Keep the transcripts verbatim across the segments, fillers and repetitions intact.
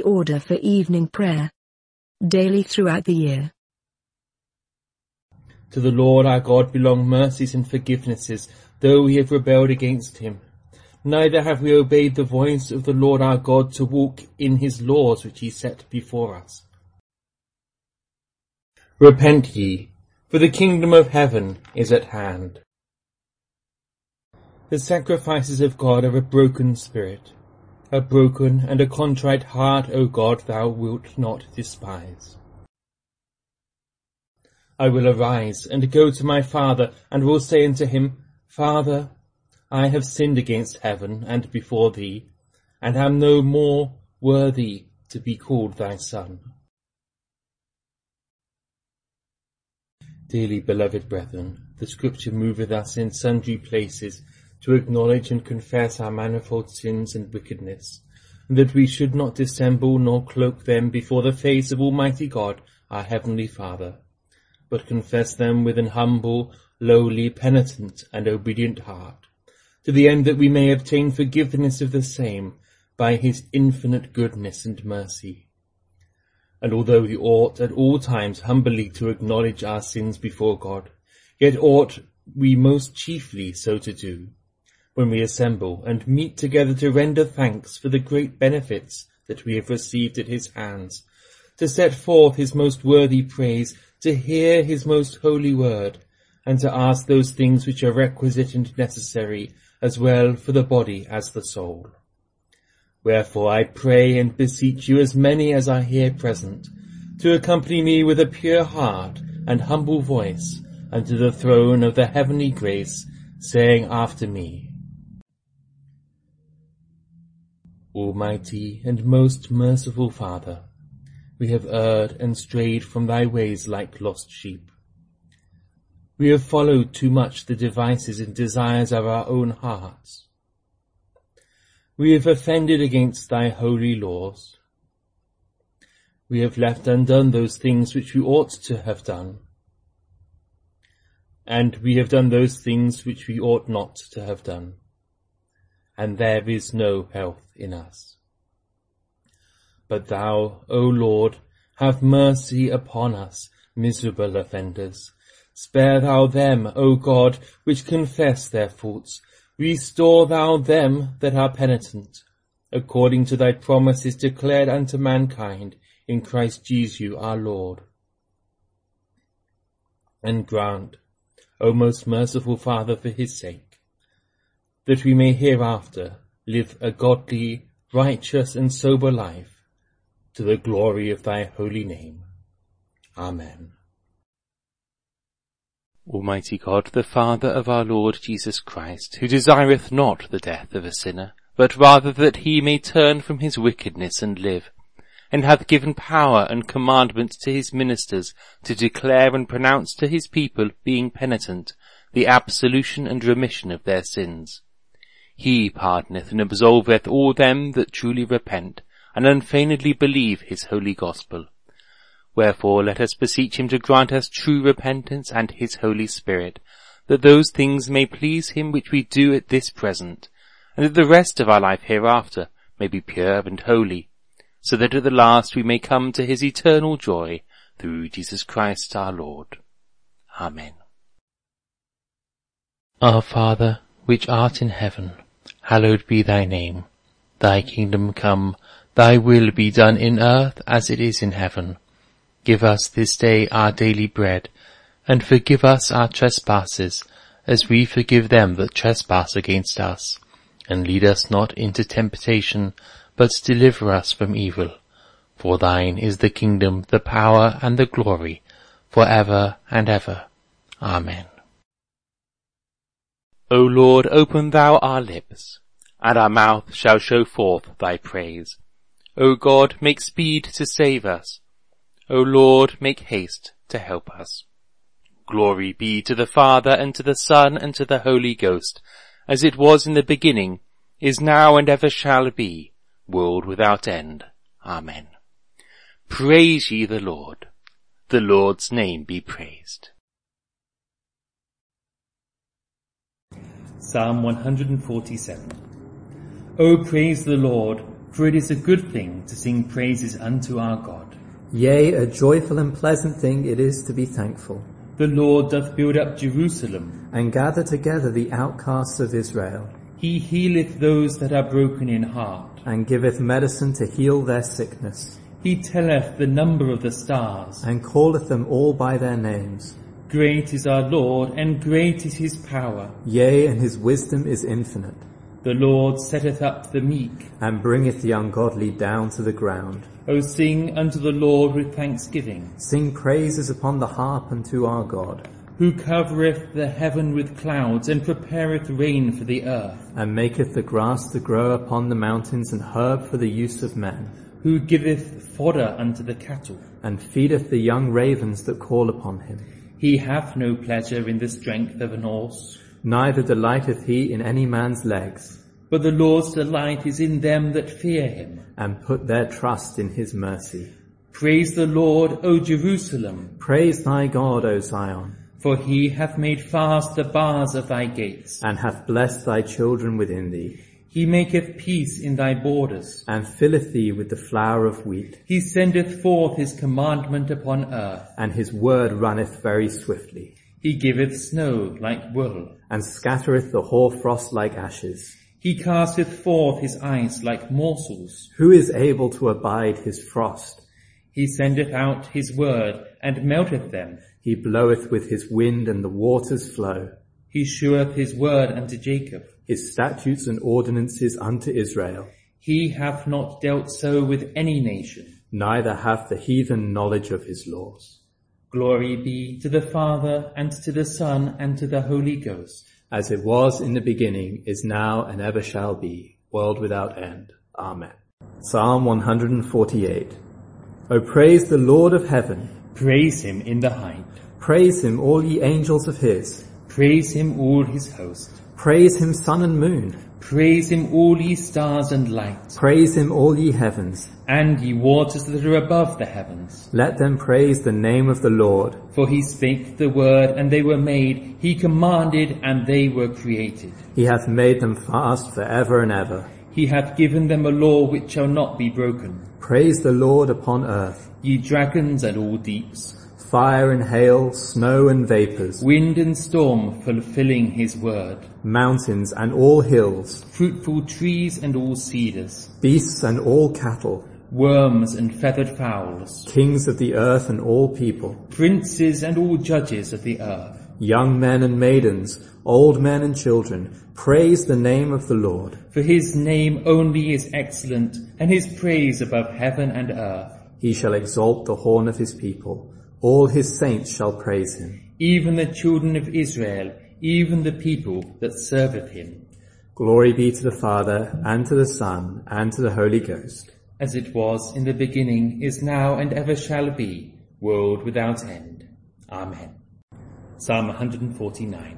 order for evening prayer. Daily throughout the year. To the Lord our God belong mercies and forgivenesses, though we have rebelled against him. Neither have we obeyed the voice of the Lord our God to walk in his laws which he set before us. Repent ye, for the kingdom of heaven is at hand. The sacrifices of God are a broken spirit. A broken and a contrite heart, O God, thou wilt not despise. I will arise and go to my father, and will say unto him, Father, I have sinned against heaven and before thee, and am no more worthy to be called thy son. Dearly beloved brethren, the Scripture moveth us in sundry places to acknowledge and confess our manifold sins and wickedness, and that we should not dissemble nor cloak them before the face of Almighty God, our Heavenly Father, but confess them with an humble, lowly, penitent, and obedient heart, to the end that we may obtain forgiveness of the same by his infinite goodness and mercy. And although we ought at all times humbly to acknowledge our sins before God, yet ought we most chiefly so to do, when we assemble and meet together to render thanks for the great benefits that we have received at his hands, to set forth his most worthy praise, to hear his most holy word, and to ask those things which are requisite and necessary, as well for the body as the soul. Wherefore I pray and beseech you, as many as are here present, to accompany me with a pure heart and humble voice unto the throne of the heavenly grace, saying after me, Almighty and most merciful Father, we have erred and strayed from thy ways like lost sheep. We have followed too much the devices and desires of our own hearts. We have offended against thy holy laws. We have left undone those things which we ought to have done. And we have done those things which we ought not to have done. And there is no health in us. But thou, O Lord, have mercy upon us, miserable offenders. Spare thou them, O God, which confess their faults. Restore thou them that are penitent, according to thy promises declared unto mankind in Christ Jesus our Lord. And grant, O most merciful Father, for his sake, that we may hereafter live a godly, righteous, and sober life, to the glory of thy holy name. Amen. Almighty God, the Father of our Lord Jesus Christ, who desireth not the death of a sinner, but rather that he may turn from his wickedness and live, and hath given power and commandment to his ministers to declare and pronounce to his people, being penitent, the absolution and remission of their sins. He pardoneth and absolveth all them that truly repent, and unfeignedly believe his holy gospel. Wherefore let us beseech him to grant us true repentance and his Holy Spirit, that those things may please him which we do at this present, and that the rest of our life hereafter may be pure and holy, so that at the last we may come to his eternal joy, through Jesus Christ our Lord. Amen. Our Father, which art in heaven, hallowed be thy name. Thy kingdom come, thy will be done in earth as it is in heaven. Give us this day our daily bread, and forgive us our trespasses, as we forgive them that trespass against us. And lead us not into temptation, but deliver us from evil. For thine is the kingdom, the power, and the glory, for ever and ever. Amen. O Lord, open thou our lips, and our mouth shall show forth thy praise. O God, make speed to save us. O Lord, make haste to help us. Glory be to the Father, and to the Son, and to the Holy Ghost, as it was in the beginning, is now, and ever shall be, world without end. Amen. Praise ye the Lord. The Lord's name be praised. Psalm one hundred forty-seven. O praise the Lord, For it is a good thing to sing praises unto our God. Yea, a joyful and pleasant thing it is to be thankful. The Lord doth build up Jerusalem, And gather together the outcasts of Israel, he healeth those that are broken in heart. and giveth medicine to heal their sickness, He telleth the number of the stars. and calleth them all by their names. Great is our Lord, and great is his power. Yea, and his wisdom is infinite, The Lord setteth up the meek. and bringeth the ungodly down to the ground. O sing unto the Lord with thanksgiving, Sing praises upon the harp unto our God, who covereth the heaven with clouds, and prepareth rain for the earth, and maketh the grass to grow upon the mountains, and herb for the use of men, who giveth fodder unto the cattle. and feedeth the young ravens that call upon him. He hath no pleasure in the strength of an horse, Neither delighteth he in any man's legs, but the Lord's delight is in them that fear him. and put their trust in his mercy. Praise the Lord, O Jerusalem, Praise thy God, O Zion, for he hath made fast the bars of thy gates. and hath blessed thy children within thee, He maketh peace in thy borders. and filleth thee with the flour of wheat, He sendeth forth his commandment upon earth. and his word runneth very swiftly, He giveth snow like wool. and scattereth the hoarfrost like ashes. He casteth forth his ice like morsels. Who is able to abide his frost? He sendeth out his word, and melteth them. He bloweth with his wind, and the waters flow. He sheweth his word unto Jacob. His statutes and ordinances unto Israel. He hath not dealt so with any nation. Neither hath the heathen knowledge of his laws. Glory be to the Father, and to the Son, and to the Holy Ghost. As it was in the beginning, is now, and ever shall be, world without end. Amen. Psalm one hundred forty-eight. O praise the Lord of heaven. Praise him in the height. Praise him, all ye angels of his. Praise him, all his host. Praise him, sun and moon. Praise him, all ye stars and lights, Praise him, all ye heavens. and ye waters that are above the heavens. Let them praise the name of the Lord. For he spake the word, and they were made. He commanded, and they were created. He hath made them fast for ever and ever. He hath given them a law which shall not be broken. Praise the Lord upon earth. Ye dragons and all deeps, Fire and hail, snow and vapors, wind and storm fulfilling his word, mountains and all hills, fruitful trees and all cedars, beasts and all cattle, worms and feathered fowls, kings of the earth and all people, princes and all judges of the earth, young men and maidens, old men and children, praise the name of the Lord. For his name only is excellent, and his praise above heaven and earth. He shall exalt the horn of his people. All his saints shall praise him. Even the children of Israel, even the people that serveth him. Glory be to the Father, and to the Son, and to the Holy Ghost. As it was in the beginning, is now, and ever shall be, world without end. Amen. Psalm one hundred forty-nine.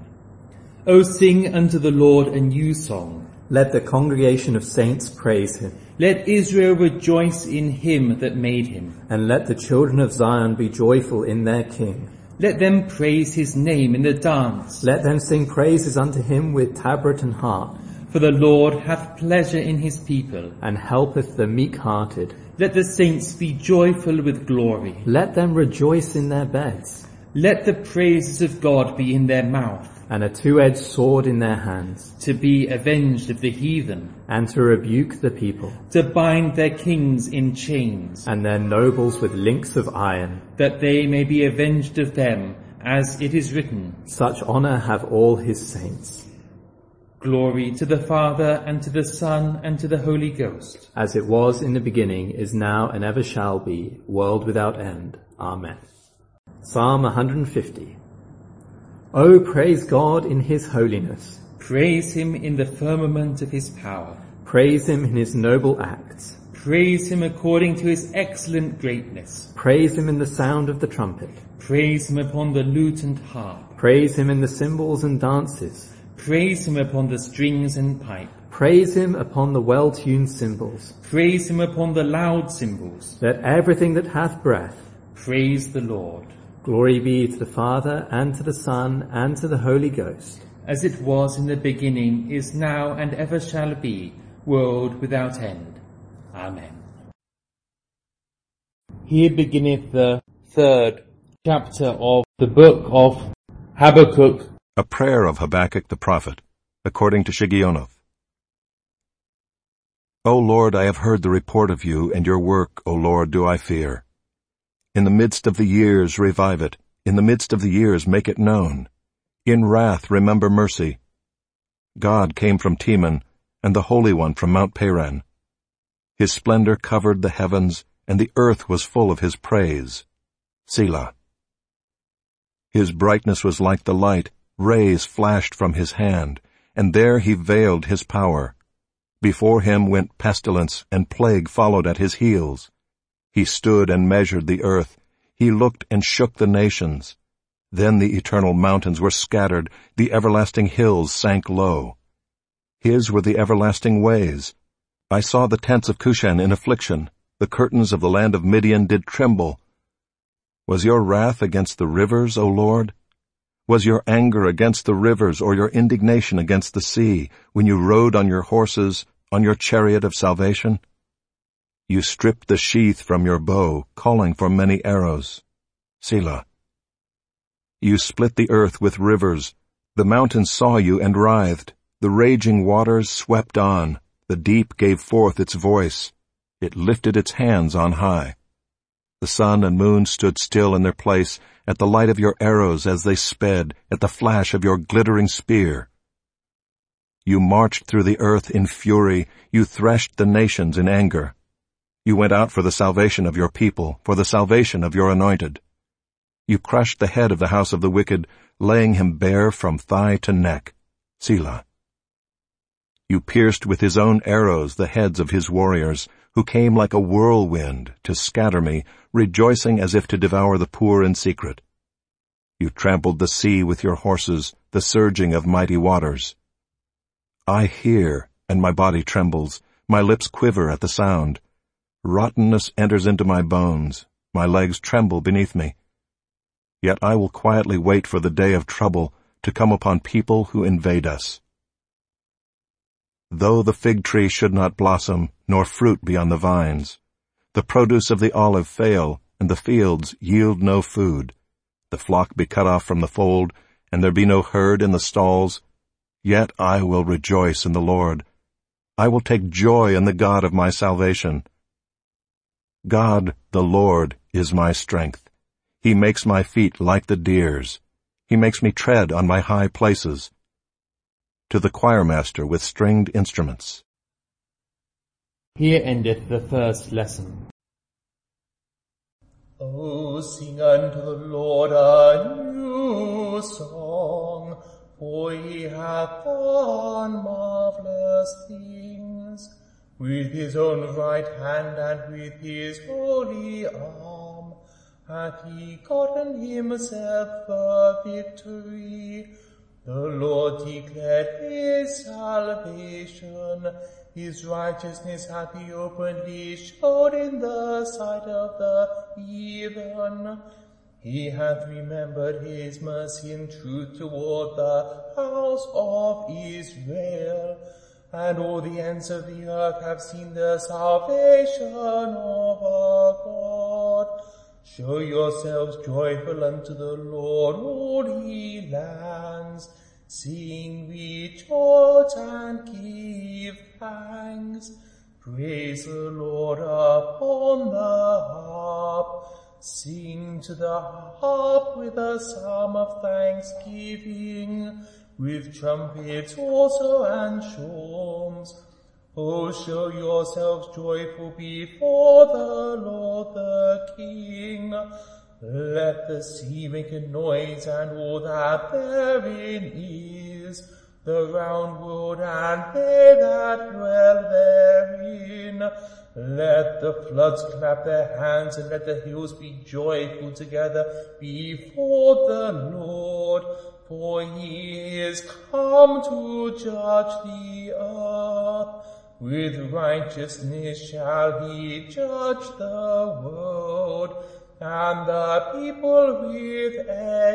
O sing unto the Lord a new song. Let the congregation of saints praise him. Let Israel rejoice in him that made him. And let the children of Zion be joyful in their King. Let them praise his name in the dance. Let them sing praises unto him with tabret and harp. For the Lord hath pleasure in his people, and helpeth the meek-hearted. Let the saints be joyful with glory. Let them rejoice in their beds. Let the praises of God be in their mouth, and a two-edged sword in their hands, to be avenged of the heathen, and to rebuke the people, to bind their kings in chains, and their nobles with links of iron, that they may be avenged of them, as it is written, such honour have all his saints. Glory to the Father, and to the Son, and to the Holy Ghost. As it was in the beginning, is now, and ever shall be, world without end. Amen. Psalm one hundred fifty. O praise God in his holiness. Praise him in the firmament of his power. Praise him in his noble acts. Praise him according to his excellent greatness. Praise him in the sound of the trumpet. Praise him upon the lute and harp. Praise him in the cymbals and dances. Praise him upon the strings and pipe. Praise him upon the well-tuned cymbals. Praise him upon the loud cymbals. Let everything that hath breath praise the Lord. Glory be to the Father, and to the Son, and to the Holy Ghost. As it was in the beginning, is now, and ever shall be, world without end. Amen. Here beginneth the third chapter of the book of Habakkuk. A prayer of Habakkuk the prophet, according to Shigionoth. O Lord, I have heard the report of you, and your work, O Lord, do I fear. In the midst of the years revive it, in the midst of the years make it known. In wrath remember mercy. God came from Teman, and the Holy One from Mount Paran. His splendor covered the heavens, and the earth was full of his praise. Selah. His brightness was like the light, rays flashed from his hand, and there he veiled his power. Before him went pestilence, and plague followed at his heels. He stood and measured the earth. He looked and shook the nations. Then the eternal mountains were scattered, the everlasting hills sank low. His were the everlasting ways. I saw the tents of Cushan in affliction. The curtains of the land of Midian did tremble. Was your wrath against the rivers, O Lord? Was your anger against the rivers, or your indignation against the sea, when you rode on your horses, on your chariot of salvation? You stripped the sheath from your bow, calling for many arrows. Selah. You split the earth with rivers. The mountains saw you and writhed. The raging waters swept on. The deep gave forth its voice. It lifted its hands on high. The sun and moon stood still in their place at the light of your arrows as they sped, at the flash of your glittering spear. You marched through the earth in fury. You threshed the nations in anger. You went out for the salvation of your people, for the salvation of your anointed. You crushed the head of the house of the wicked, laying him bare from thigh to neck. Selah. You pierced with his own arrows the heads of his warriors, who came like a whirlwind to scatter me, rejoicing as if to devour the poor in secret. You trampled the sea with your horses, the surging of mighty waters. I hear, and my body trembles, my lips quiver at the sound. Rottenness enters into my bones, my legs tremble beneath me. Yet I will quietly wait for the day of trouble to come upon people who invade us. Though the fig tree should not blossom, nor fruit be on the vines, the produce of the olive fail, and the fields yield no food, the flock be cut off from the fold, and there be no herd in the stalls, yet I will rejoice in the Lord. I will take joy in the God of my salvation. God, the Lord, is my strength. He makes my feet like the deer's. He makes me tread on my high places. To the choirmaster with stringed instruments. Here endeth the first lesson. O sing unto the Lord a new song, for he hath done marvelous things. With his own right hand and with his holy arm hath he gotten himself the victory. The Lord declared his salvation. His righteousness hath he openly showed in the sight of the heathen. He hath remembered his mercy and truth toward the house of Israel. And all the ends of the earth have seen the salvation of our God. Show yourselves joyful unto the Lord, all ye lands. Sing, rejoice, and give thanks. Praise the Lord upon the harp. Sing to the harp with a psalm of thanksgiving, with trumpets also and shawms. O show yourselves joyful before the Lord the King. Let the sea make a noise and all that therein is, the round world and they that dwell therein. Let the floods clap their hands and let the hills be joyful together before the Lord, for he is come to judge the earth. With righteousness shall he judge the world, and the people with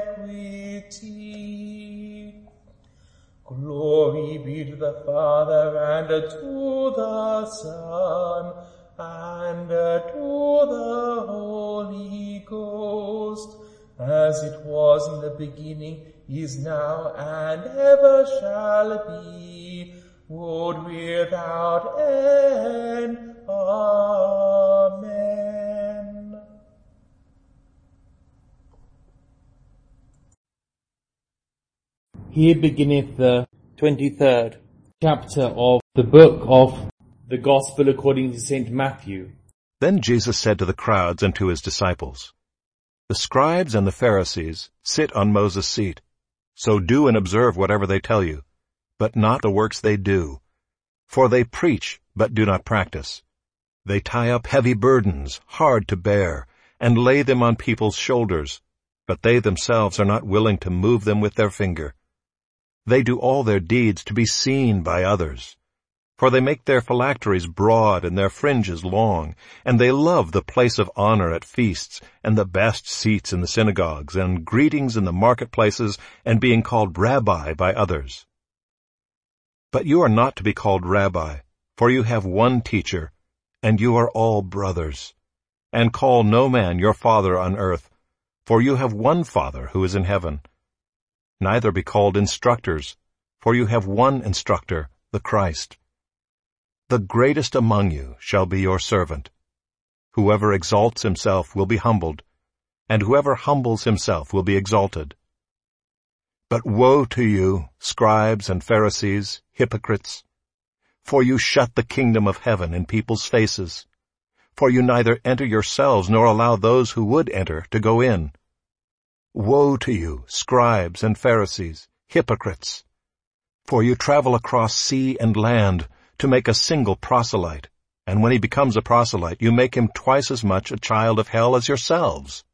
equity. Glory be to the Father, and to the Son, and to the Holy Ghost, as it was in the beginning, is now, and ever shall be, world without end. Amen. Here beginneth the twenty-third chapter of the book of the Gospel according to Saint Matthew. Then Jesus said to the crowds and to his disciples, The scribes and the Pharisees sit on Moses' seat. So do and observe whatever they tell you, but not the works they do. For they preach, but do not practice. They tie up heavy burdens, hard to bear, and lay them on people's shoulders, but they themselves are not willing to move them with their finger. They do all their deeds to be seen by others. For they make their phylacteries broad and their fringes long, and they love the place of honor at feasts, and the best seats in the synagogues, and greetings in the marketplaces, and being called Rabbi by others. But you are not to be called Rabbi, for you have one teacher, and you are all brothers. And call no man your father on earth, for you have one Father who is in heaven. Neither be called instructors, for you have one instructor, the Christ. The greatest among you shall be your servant. Whoever exalts himself will be humbled, and whoever humbles himself will be exalted. But woe to you, scribes and Pharisees, hypocrites! For you shut the kingdom of heaven in people's faces. For you neither enter yourselves nor allow those who would enter to go in. Woe to you, scribes and Pharisees, hypocrites! For you travel across sea and land to make a single proselyte, and when he becomes a proselyte, you make him twice as much a child of hell as yourselves.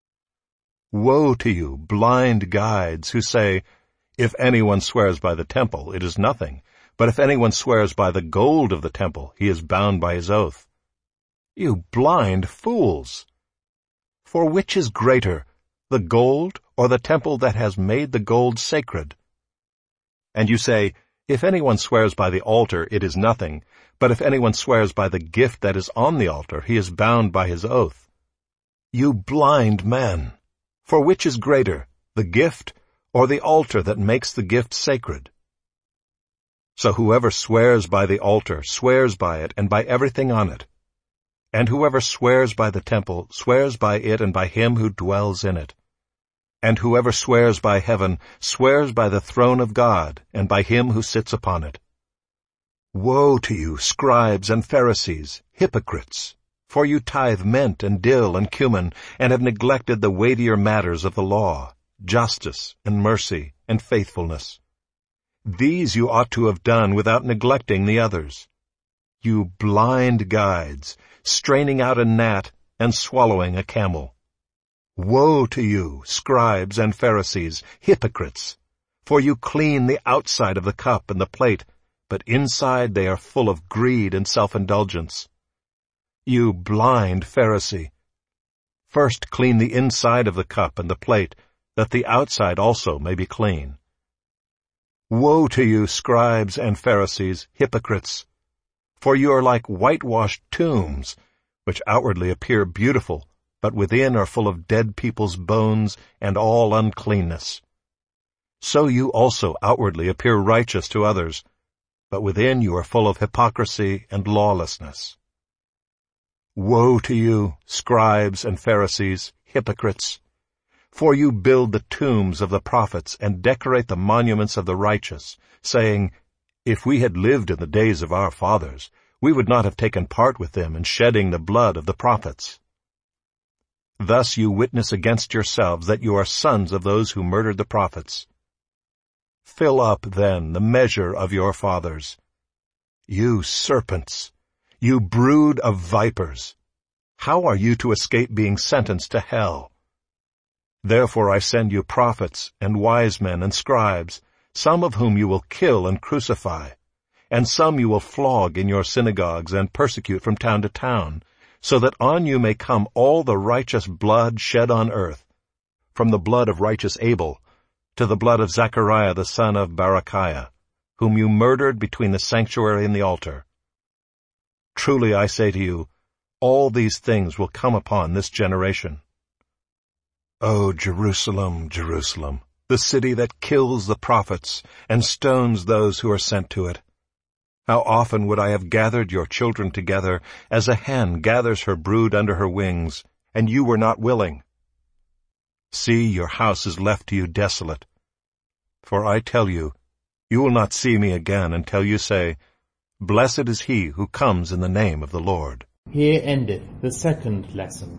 Woe to you, blind guides, who say, If anyone swears by the temple, it is nothing, but if anyone swears by the gold of the temple, he is bound by his oath. You blind fools! For which is greater, the gold or the temple that has made the gold sacred? And you say, If anyone swears by the altar, it is nothing, but if anyone swears by the gift that is on the altar, he is bound by his oath. You blind men! For which is greater, the gift or the altar that makes the gift sacred? So whoever swears by the altar swears by it and by everything on it. And whoever swears by the temple swears by it and by him who dwells in it. And whoever swears by heaven swears by the throne of God and by him who sits upon it. Woe to you, scribes and Pharisees, hypocrites! For you tithe mint and dill and cumin, and have neglected the weightier matters of the law, justice and mercy and faithfulness. These you ought to have done without neglecting the others. You blind guides, straining out a gnat and swallowing a camel. Woe to you, scribes and Pharisees, hypocrites! For you clean the outside of the cup and the plate, but inside they are full of greed and self-indulgence. You blind Pharisee! First clean the inside of the cup and the plate, that the outside also may be clean. Woe to you, scribes and Pharisees, hypocrites! For you are like whitewashed tombs, which outwardly appear beautiful, but within are full of dead people's bones and all uncleanness. So you also outwardly appear righteous to others, but within you are full of hypocrisy and lawlessness. Woe to you, scribes and Pharisees, hypocrites! For you build the tombs of the prophets and decorate the monuments of the righteous, saying, If we had lived in the days of our fathers, we would not have taken part with them in shedding the blood of the prophets. Thus you witness against yourselves that you are sons of those who murdered the prophets. Fill up, then, the measure of your fathers. You serpents! You brood of vipers! How are you to escape being sentenced to hell? Therefore I send you prophets and wise men and scribes, some of whom you will kill and crucify, and some you will flog in your synagogues and persecute from town to town, so that on you may come all the righteous blood shed on earth, from the blood of righteous Abel to the blood of Zechariah the son of Barachiah, whom you murdered between the sanctuary and the altar. Truly I say to you, all these things will come upon this generation. O Jerusalem, Jerusalem, the city that kills the prophets and stones those who are sent to it. How often would I have gathered your children together as a hen gathers her brood under her wings, and you were not willing. See, your house is left to you desolate. For I tell you, you will not see me again until you say, Blessed is he who comes in the name of the Lord. Here endeth the second lesson.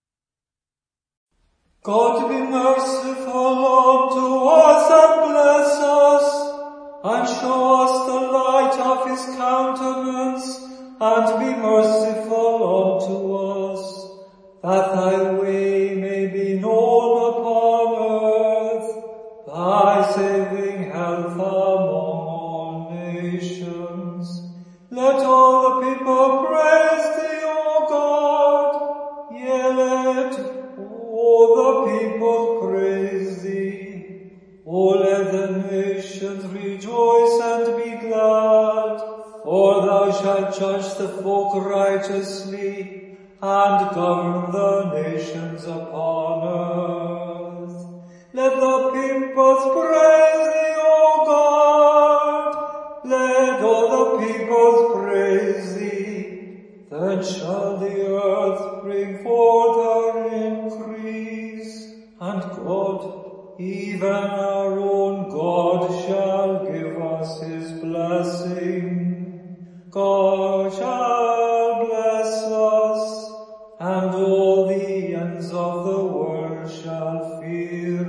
God be merciful unto us and bless us, and show us the light of his countenance, and be merciful unto us, that thy way may be known upon earth, thy saving health among all nations. Let all the people praise thee, O God, yea, let all the people praise thee. O let the nations rejoice and be glad, for thou shalt judge the folk righteously, and govern the nations upon earth. Let the peoples praise thee, O God. Let all the peoples praise thee. Then shall the earth bring forth her increase, and God, even our own God, shall give us his blessing. God shall bless us, and all the ends of the world shall fear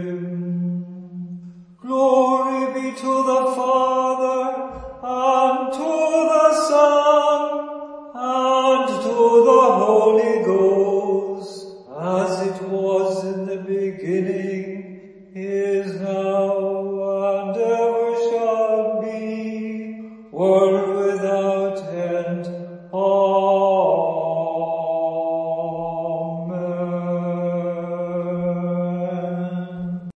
him. Glory be to the Father, and to the Son, and to the Holy Ghost, as it was in the beginning, is now, and ever shall be, world without end. Amen.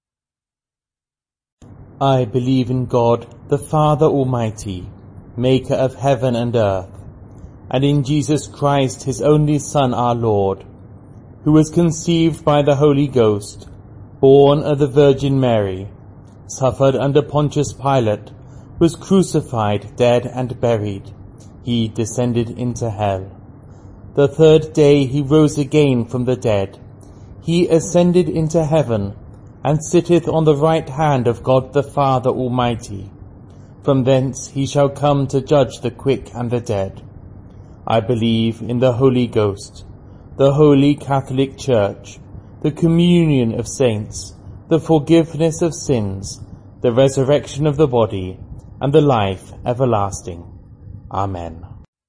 I believe in God, the Father Almighty, maker of heaven and earth, and in Jesus Christ, his only Son, our Lord, who was conceived by the Holy Ghost, born of the Virgin Mary, suffered under Pontius Pilate, was crucified, dead, and buried. He descended into hell. The third day he rose again from the dead. He ascended into heaven, and sitteth on the right hand of God the Father Almighty. From thence he shall come to judge the quick and the dead. I believe in the Holy Ghost, the Holy Catholic Church, the communion of saints, the forgiveness of sins, the resurrection of the body, and the life everlasting. Amen.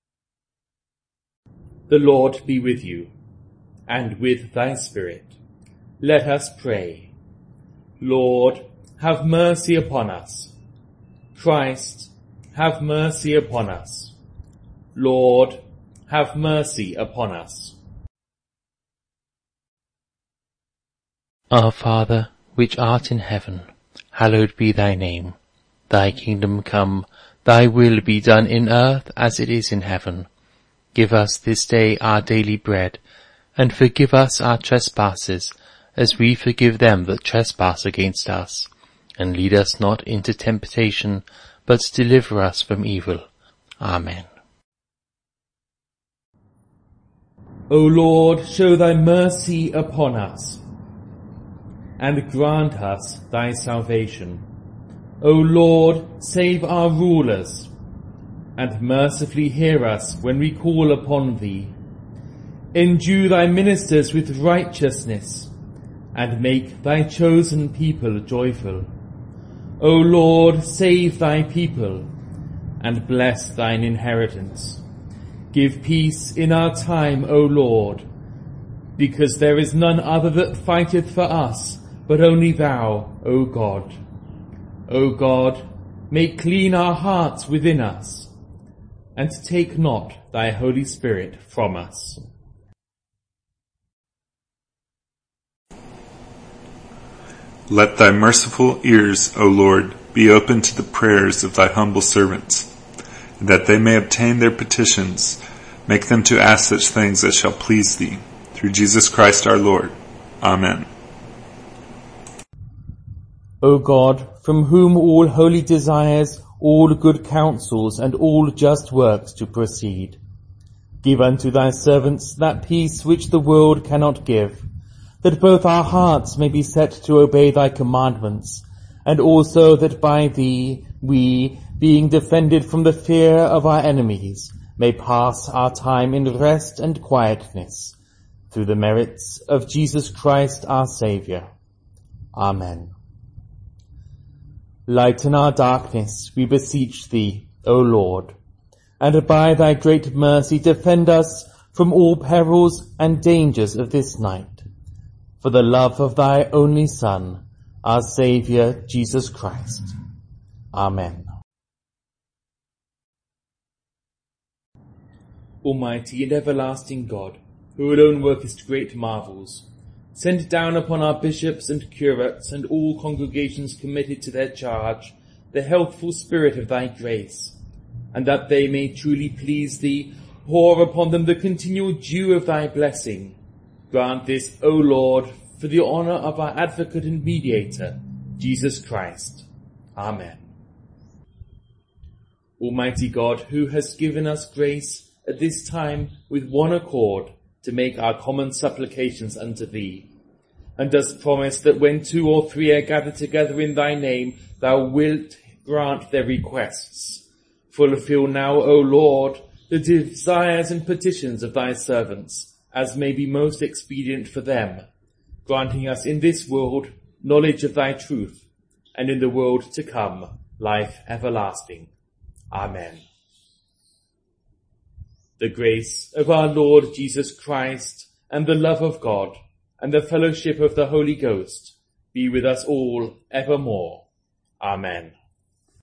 The Lord be with you, and with thy spirit. Let us pray. Lord, have mercy upon us. Christ, have mercy upon us. Lord, have mercy upon us. Our Father, which art in heaven, hallowed be thy name. Thy kingdom come, thy will be done in earth as it is in heaven. Give us this day our daily bread, and forgive us our trespasses, as we forgive them that trespass against us. And lead us not into temptation, but deliver us from evil. Amen. O Lord, show thy mercy upon us, and grant us thy salvation. O Lord, save our rulers, and mercifully hear us when we call upon thee. Endue thy ministers with righteousness, and make thy chosen people joyful. O Lord, save thy people, and bless thine inheritance. Give peace in our time, O Lord, because there is none other that fighteth for us, but only thou, O God. O God, make clean our hearts within us, and take not thy Holy Spirit from us. Let thy merciful ears, O Lord, be open to the prayers of thy humble servants, and that they may obtain their petitions Make them to ask such things as shall please thee. Through Jesus Christ our Lord. Amen. O God, from whom all holy desires, all good counsels, and all just works to proceed, give unto thy servants that peace which the world cannot give, that both our hearts may be set to obey thy commandments, and also that by thee we, being defended from the fear of our enemies, may pass our time in rest and quietness, through the merits of Jesus Christ our Saviour. Amen. Lighten our darkness, we beseech thee, O Lord, and by thy great mercy defend us from all perils and dangers of this night, for the love of thy only Son, our Saviour, Jesus Christ. Amen. Almighty and everlasting God, who alone workest great marvels, send down upon our bishops and curates and all congregations committed to their charge the healthful spirit of thy grace, and that they may truly please thee, pour upon them the continual dew of thy blessing. Grant this, O Lord, for the honour of our advocate and mediator, Jesus Christ. Amen. Almighty God, who hast given us grace at this time with one accord to make our common supplications unto thee, and dost promise that when two or three are gathered together in thy name, thou wilt grant their requests. Fulfill now, O Lord, the desires and petitions of thy servants, as may be most expedient for them, granting us in this world knowledge of thy truth, and in the world to come life everlasting. Amen. The grace of our Lord Jesus Christ, and the love of God, and the fellowship of the Holy Ghost be with us all evermore. Amen.